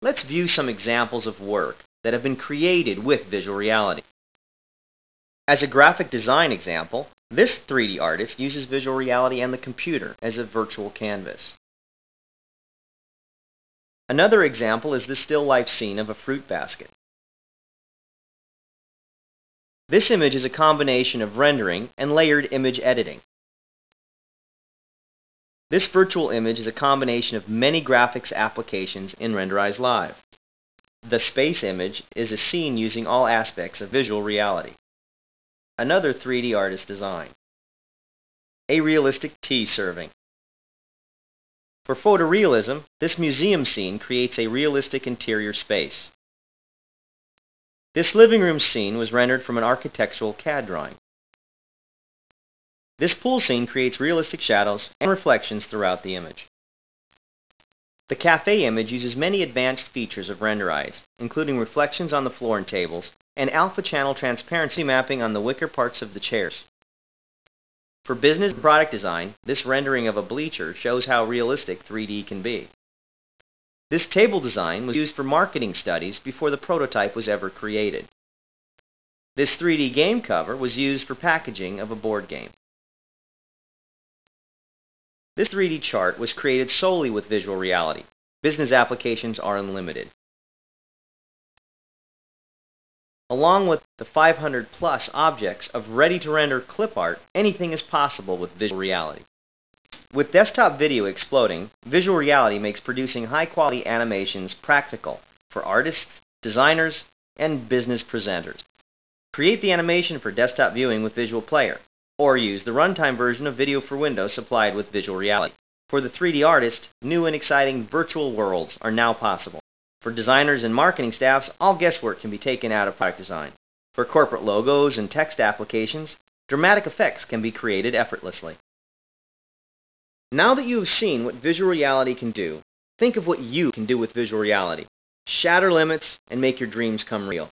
Let's view some examples of work that have been created with visual reality. As a graphic design example, this 3D artist uses visual reality and the computer as a virtual canvas. Another example is the still life scene of a fruit basket. This image is a combination of rendering and layered image editing. This virtual image is a combination of many graphics applications in Renderize Live. The space image is a scene using all aspects of visual reality. Another 3D artist design. A realistic tea serving. For photorealism, this museum scene creates a realistic interior space. This living room scene was rendered from an architectural CAD drawing. This pool scene creates realistic shadows and reflections throughout the image. The cafe image uses many advanced features of Renderize, including reflections on the floor and tables, and alpha channel transparency mapping on the wicker parts of the chairs. For business and product design, this rendering of a bleacher shows how realistic 3D can be. This table design was used for marketing studies before the prototype was ever created. This 3D game cover was used for packaging of a board game. This 3D chart was created solely with visual reality. Business applications are unlimited. Along with the 500 plus objects of ready-to-render clip art, anything is possible with visual reality. With desktop video exploding, visual reality makes producing high-quality animations practical for artists, designers, and business presenters. Create the animation for desktop viewing with Visual Player, or use the runtime version of Video for Windows supplied with visual reality. For the 3D artist, new and exciting virtual worlds are now possible. For designers and marketing staffs, all guesswork can be taken out of product design. For corporate logos and text applications, dramatic effects can be created effortlessly. Now that you have seen what visual reality can do, think of what you can do with visual reality. Shatter limits and make your dreams come real.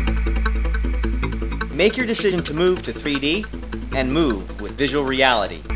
Make your decision to move to 3D and move with visual reality.